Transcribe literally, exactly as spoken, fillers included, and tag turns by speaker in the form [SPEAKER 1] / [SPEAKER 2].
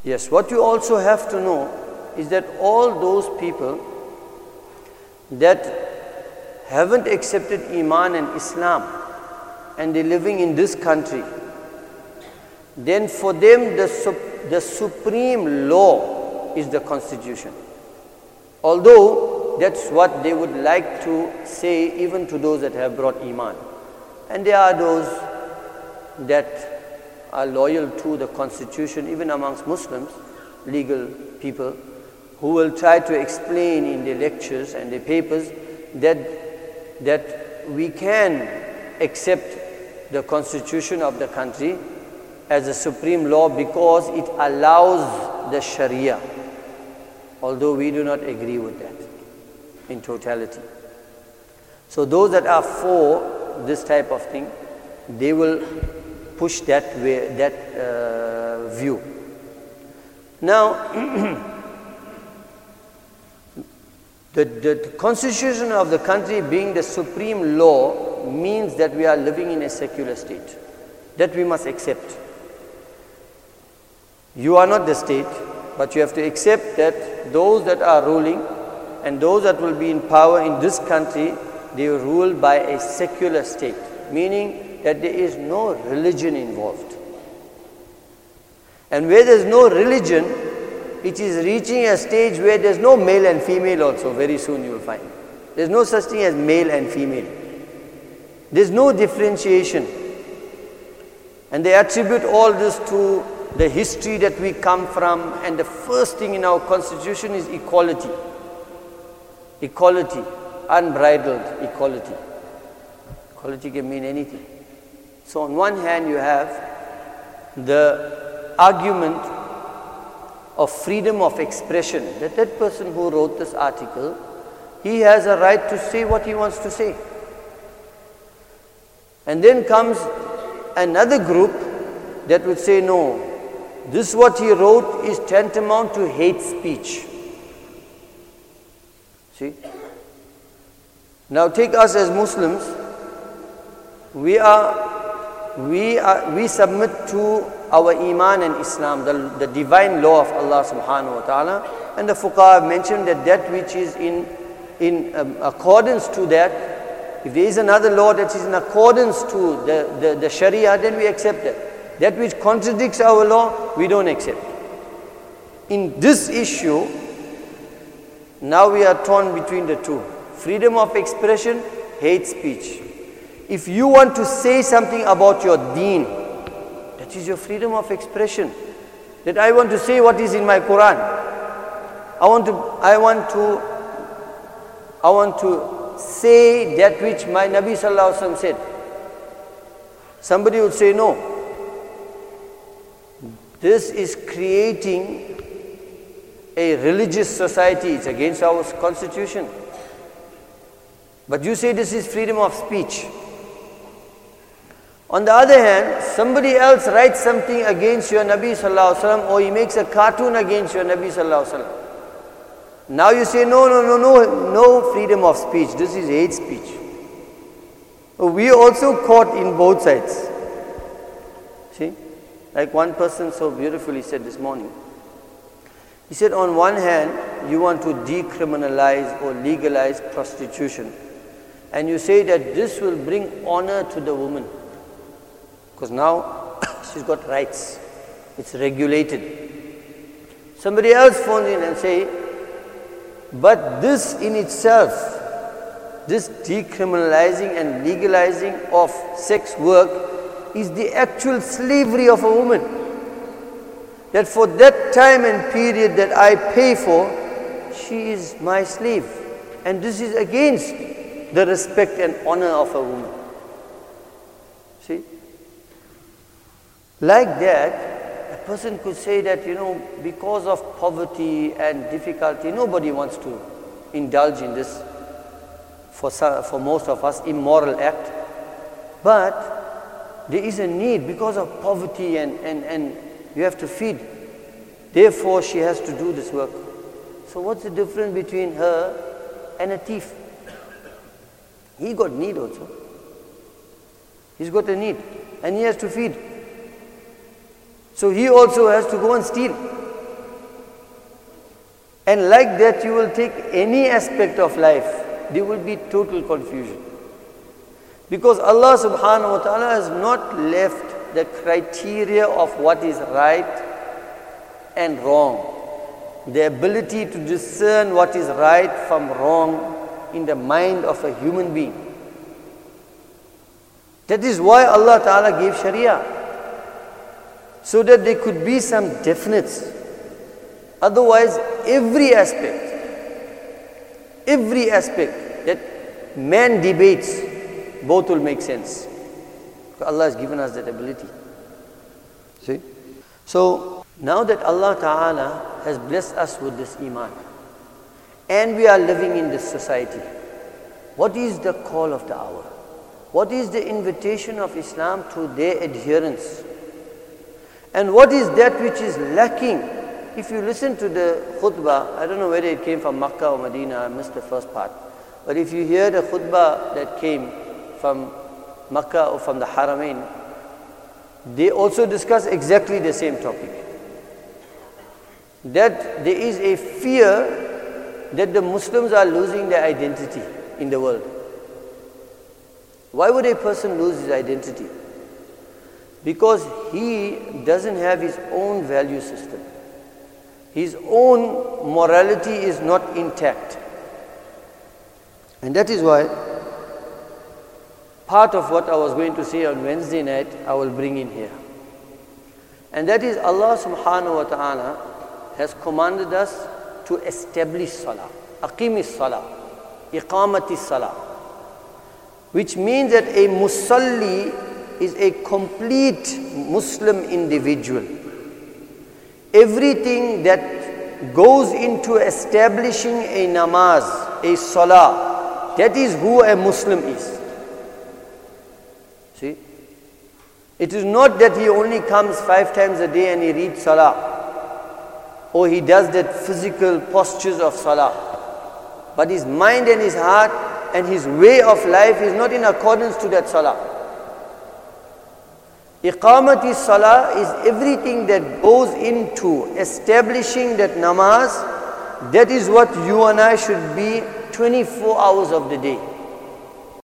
[SPEAKER 1] Yes, what you also have to know is that all those people that haven't accepted Iman and Islam and they're living in this country, then for them the, sup- the supreme law is the constitution. Although that's what they would like to say even to those that have brought Iman. And there are those that are loyal to the constitution, even amongst Muslims, legal people, who will try to explain in their lectures and their papers that, that we can accept the constitution of the country as a supreme law because it allows the Sharia, although we do not agree with that in totality. So those that are for this type of thing, they will push that way, that uh, view. Now, the, the constitution of the country being the supreme law means that we are living in a secular state. That we must accept. You are not the state, but you have to accept that those that are ruling and those that will be in power in this country, they are ruled by a secular state, meaning that there is no religion involved. And where there is no religion, it is reaching a stage where there is no male and female also, very soon you will find. There is no such thing as male and female. There is no differentiation. And they attribute all this to the history that we come from, and the first thing in our constitution is equality. Equality, unbridled equality. Equality can mean anything. So on one hand you have the argument of freedom of expression, that that person who wrote this article, he has a right to say what he wants to say. And then comes another group that would say, no, this what he wrote is tantamount to hate speech. See? Now take us as Muslims, we are, we are, we submit to our Iman and Islam, the, the divine law of Allah subhanahu wa ta'ala, and the fuqaha have mentioned that that which is in, in um, accordance to that, if there is another law that is in accordance to the, the, the Sharia, then we accept that. That which contradicts our law, we don't accept. In this issue, now we are torn between the two. Freedom of expression, hate speech. If you want to say something about your deen, that is your freedom of expression. That I want to say what is in my Quran. I want to, I want to, I want to say that which my Nabi Sallallahu Alaihi Wasallam said. Somebody would say, no. This is creating a religious society. It's against our constitution. But you say this is freedom of speech. On the other hand, somebody else writes something against your Nabi Sallallahu Alaihi Wasallam, or he makes a cartoon against your Nabi Sallallahu Alaihi Wasallam. Now you say, no, no, no, no, no freedom of speech. This is hate speech. We also caught in both sides. See? Like one person so beautifully said this morning. He said, on one hand, you want to decriminalize or legalize prostitution. And you say that this will bring honor to the woman. Because now she's got rights. It's regulated. Somebody else phones in and say, but this in itself, this decriminalizing and legalizing of sex work is the actual slavery of a woman. That for that time and period that I pay for, she is my slave. And this is against the respect and honor of a woman. See? Like that, a person could say that, you know, because of poverty and difficulty, nobody wants to indulge in this, for, for most of us, immoral act. But there is a need because of poverty and, and, and you have to feed. Therefore, she has to do this work. So what's the difference between her and a thief? He got need also. He's got a need and he has to feed. So he also has to go and steal. And like that you will take any aspect of life, there will be total confusion. Because Allah subhanahu wa ta'ala has not left the criteria of what is right and wrong. The ability to discern what is right from wrong in the mind of a human being. That is why Allah Ta'ala gave Sharia, so that there could be some definites. Otherwise, every aspect, every aspect that man debates, both will make sense. Because Allah has given us that ability. See? So, now that Allah Ta'ala has blessed us with this Iman, and we are living in this society, what is the call of the hour? What is the invitation of Islam to their adherence? And what is that which is lacking? If you listen to the khutbah, I don't know whether it came from Makkah or Medina, I missed the first part. But if you hear the khutbah that came from Makkah or from the Haramain, they also discuss exactly the same topic. That there is a fear that the Muslims are losing their identity in the world. Why would a person lose his identity? Because he doesn't have his own value system. His own morality is not intact. And that is why part of what I was going to say on Wednesday night, I will bring in here. And that is Allah subhanahu wa ta'ala has commanded us to establish salah. Aqimis salah. Iqamatis salah. Which means that a musalli is a complete Muslim individual. Everything that goes into establishing a namaz, a salah, that is who a Muslim is. See? It is not that he only comes five times a day and he reads salah, or he does that physical postures of salah, but his mind and his heart and his way of life is not in accordance to that salah. Iqamati salah is everything that goes into establishing that namaz. That is what you and I should be twenty-four hours of the day.